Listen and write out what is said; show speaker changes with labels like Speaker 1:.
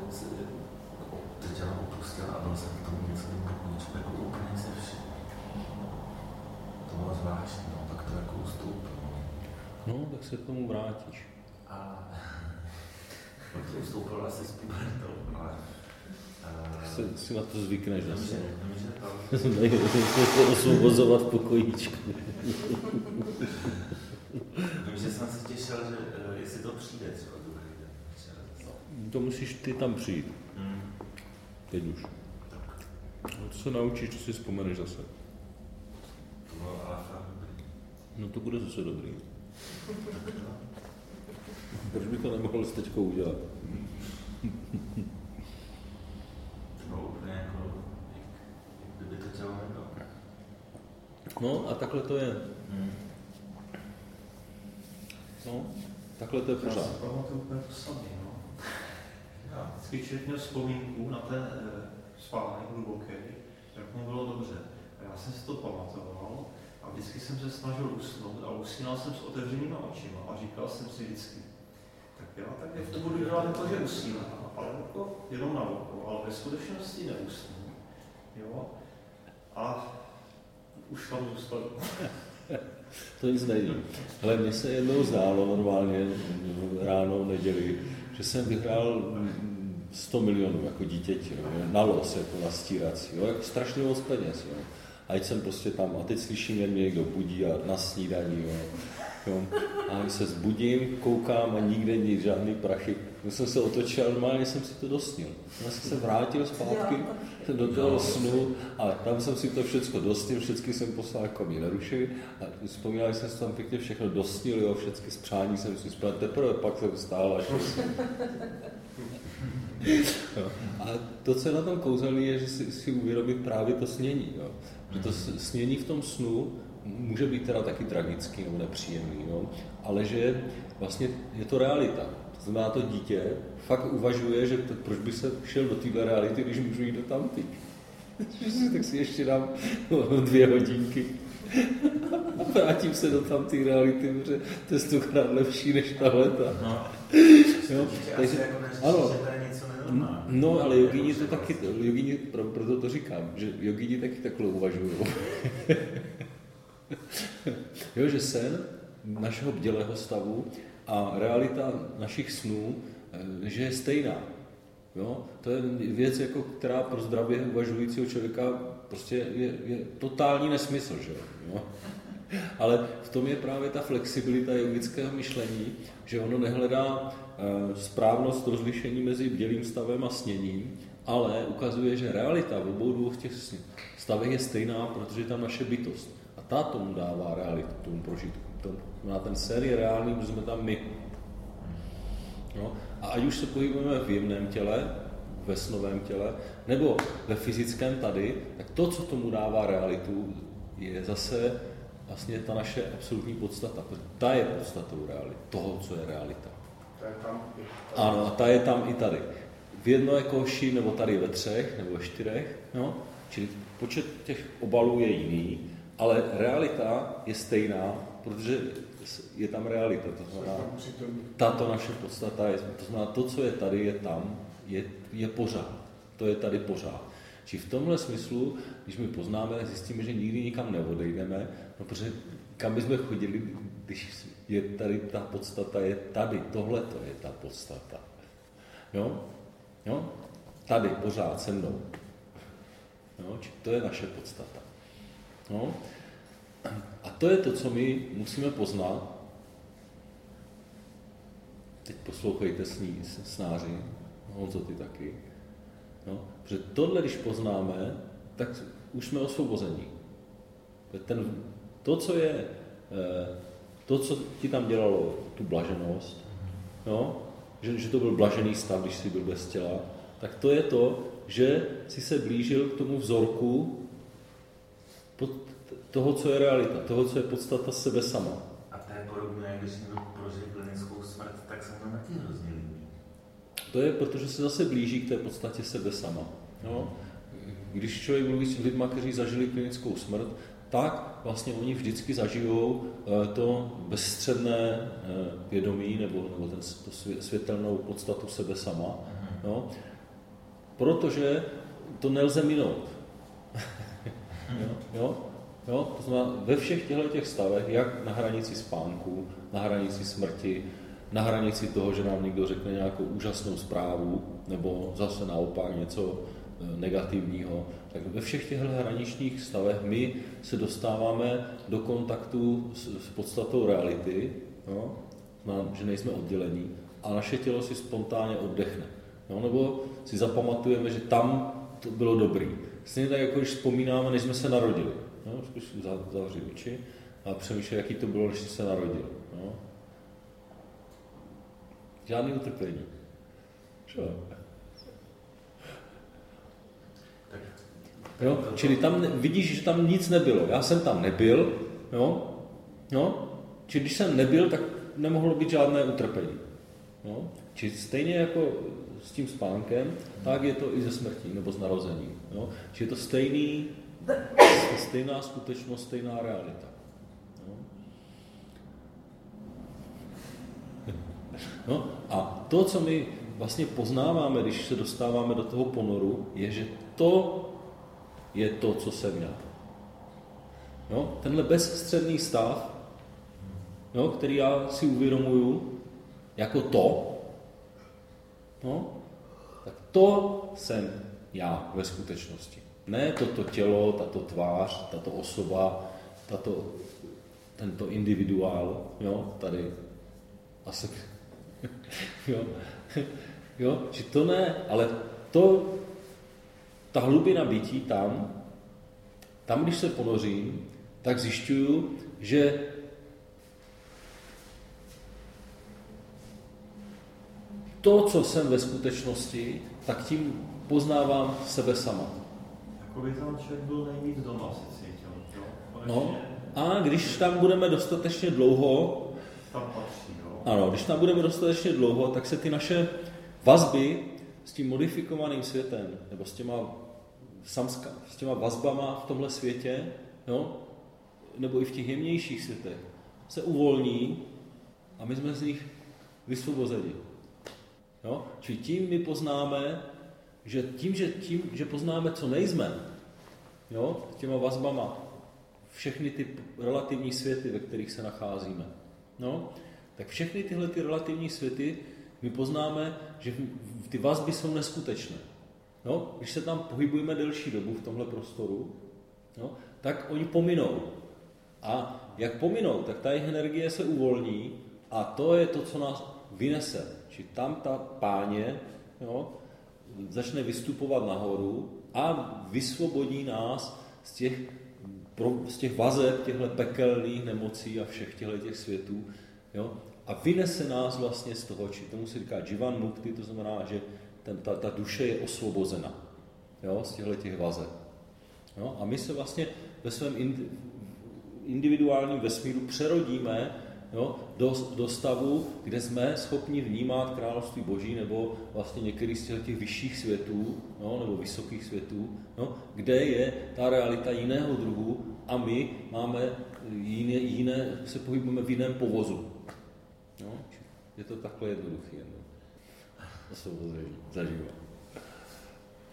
Speaker 1: to tělo opustil a byl jsem k tomu něco pokojíčku, jako úplně se vším. To bylo zvláštní, no, pak to jako ustoupilo.
Speaker 2: No, tak se k tomu vrátíš.
Speaker 1: A pak to ustoupilo asi s pubertou, ale...
Speaker 2: Si na to zvykneš zase.
Speaker 1: Nemůže
Speaker 2: to osvobozovat v pokojíčku.
Speaker 1: Vím, že jsem se těšil, že jestli to přijde třeba druhý den.
Speaker 2: To musíš ty tam přijít. Teď už. No, to se naučíš, to si vzpomeneš zase.
Speaker 1: To bylo ale fakt dobrý.
Speaker 2: No to bude zase dobrý. Proč by to nemohl s teďkou udělat?
Speaker 1: To bylo úplně jako, jak kdyby to tělo nebylo.
Speaker 2: No a takhle to je. No, takhle to je pořád.
Speaker 3: Já si pamatuju úplně to samé, no. Já vždycky člověk měl vzpomínku na ten spánek hluboký, jak mu bylo dobře. A já jsem si to pamatoval a vždycky jsem se snažil usnout a usínal jsem s otevřenýma očima a říkal jsem si vždycky, tak já tak v tom budu dělat to, že usínám, ale jako jenom na oko, ale ve skutečnosti neusnu. Jo? A už tam zůstal.
Speaker 2: To nic není. Ale mně se jednou zdálo normálně ráno v neděli, že jsem vyhrál 100 milionů jako dítěti, jo, na los, jako na stírací, jo, jako strašně moc peněz. Jo. A jsem prostě tam, a teď slyším, jak mě někdo budí a na snídaní. Jo. A se zbudím, koukám a nikde nic, žádný prachy. Když jsem se otočil, normálně jsem si to dostnil. Já jsem se vrátil zpátky do toho snu a tam jsem si to všechno dostil, všechny jsem poslal, jako mi nerušili a vzpomínal jsem si tam pěkně všechno dostil, jo, všechny spřání jsem si spal, teprve pak jsem stál a šel jsem. Jo. A to, co je na tom kouzelný, je, že si uvědomit právě to snění. Jo. Že to snění v tom snu může být teda taky tragický nebo nepříjemný, jo. Ale že vlastně je to realita. To znamená, to dítě fakt uvažuje, že proč by se šel do téhle reality, když můžu jít do tamtý. Tak si ještě dám 2 hodinky a vrátím se do tamtý reality, protože to je 100krát lepší než tahleta.
Speaker 1: No.
Speaker 2: Jo, takže,
Speaker 1: jako
Speaker 2: ano,
Speaker 1: že to je něco nenormální.
Speaker 2: No, ale jogíni to taky, proto to říkám, že jogíni taky takhle uvažují. Jo, že sen našeho bdělého stavu a realita našich snů, že je stejná. Jo? To je věc, jako, která pro zdravě uvažujícího člověka prostě je totální nesmysl. Že? Jo? Ale v tom je právě ta flexibilita jogického myšlení, že ono nehledá správnost rozlišení mezi bdělým stavem a sněním, ale ukazuje, že realita v obou dvou těch stavech je stejná, protože je tam naše bytost. A ta tomu dává realitu, tomu prožitku. Na ten sen je reálný, protože jsme tam my. No? A ať už se pohybujeme v jemném těle, ve snovém těle, nebo ve fyzickém tady, tak to, co tomu dává realitu, je zase vlastně ta naše absolutní podstata. Ta je podstatou reality, toho, co je realita.
Speaker 3: To je tam.
Speaker 2: Ano, a ta je tam i tady. V jedné koši, nebo tady ve 3, nebo ve 4. No? Čili počet těch obalů je jiný, ale realita je stejná, protože je tam realita. To znamená, tato naše podstata je, to znamená, to, co je tady, je tam, je pořád. To je tady pořád. Čili v tomhle smyslu, když my poznáme, tak zjistíme, že nikdy nikam neodejdeme, no, protože kam bychom chodili, když je tady ta podstata, je tady, tohle to je ta podstata. Jo? Jo? Tady, pořád, se mnou. Jo? Čili to je naše podstata. No? A to je to, co my musíme poznat. Teď poslouchejte snáři, Honzo, ty taky. No? Protože tohle, když poznáme, tak už jsme osvobození. To, co ti tam dělalo tu blaženost, no? že to byl blažený stav, když jsi byl bez těla, tak to je to, že jsi se blížil k tomu vzorku toho, co je realita, toho, co je podstata sebe sama.
Speaker 1: A to je podobné, když někdo prožil klinickou smrt, tak se to taky hrozně líbí.
Speaker 2: To je, protože se zase blíží k té podstatě sebe sama. No? Když člověk mluví s lidmi, kteří zažili klinickou smrt, tak vlastně oni vždycky zažijou to bezstředné vědomí nebo tu světelnou podstatu sebe sama. No? protože to nelze minout. Jo? To znamená, ve všech těchto stavech, jak na hranici spánku, na hranici smrti, na hranici toho, že nám někdo řekne nějakou úžasnou zprávu, nebo zase naopak něco negativního, tak ve všech těchto hraničních stavech my se dostáváme do kontaktu s podstatou reality, jo? Že nejsme oddělení a naše tělo si spontánně oddechne. Jo? Nebo si zapamatujeme, že tam to bylo dobrý. Stejně tak, jako když vzpomínáme, než jsme se narodili. Jo? Zkus zavři oči a přemýšlej, jaký to bylo, než jsi se narodil. Jo? Žádný utrpení. Jo? Čili tam vidíš, že tam nic nebylo. Já jsem tam nebyl, jo? Čili když jsem nebyl, tak nemohlo být žádné utrpení. Jo? Čili stejně jako s tím spánkem, tak je to i ze smrtí nebo z narozením. Jo? Čili je to stejná skutečnost, stejná realita. Jo? No a to, co my vlastně poznáváme, když se dostáváme do toho ponoru, je, že to je to, co jsem já. Jo? Tenhle bezstředný stav, jo, který já si uvědomuju jako to, no, tak to jsem já ve skutečnosti. Ne toto tělo, tato tvář, tato osoba, tento individuál, jo, tady asi, jo, že to ne, ale ta hlubina bytí tam, když se ponořím, tak zjišťuju, že to, co jsem ve skutečnosti, tak tím poznávám sebe sama.
Speaker 3: Jakoby tam člověk byl nejvíc doma, si cítil, jo?
Speaker 2: No, a když tam budeme dostatečně dlouho,
Speaker 3: tam patří, jo?
Speaker 2: Ano, když tam budeme dostatečně dlouho, tak se ty naše vazby s tím modifikovaným světem, nebo s těma vazbama v tomhle světě, jo, nebo i v těch jemnějších světech, se uvolní a my jsme z nich vysvobozeni. Jo? Čili tím my poznáme, že tím, že poznáme, co nejsme, jo, s těma vazbama, všechny ty relativní světy, ve kterých se nacházíme, no, tak všechny tyhle ty relativní světy my poznáme, že ty vazby jsou neskutečné. No, když se tam pohybujeme delší dobu v tomhle prostoru, no, tak oni pominou. A jak pominou, tak ta jejich energie se uvolní a to je to, co nás vynese. Či tam ta páně, jo, začne vystupovat nahoru a vysvobodí nás z těch vazeb, těchto pekelných nemocí a všech těchto světů, jo, a vynese nás vlastně z toho, či tomu se říká Jivan Mukti, to znamená, že ta duše je osvobozena, jo, z těchto vazeb. Jo, a my se vlastně ve svém individuálním vesmíru přerodíme, jo, do stavu, kde jsme schopni vnímat království Boží nebo vlastně některý z těch vyšších světů, jo, nebo vysokých světů, jo, kde je ta realita jiného druhu a my máme jiné se pohybujeme v jiném povozu. Jo. Je to takhle jednoduché. Osvobození zažívat.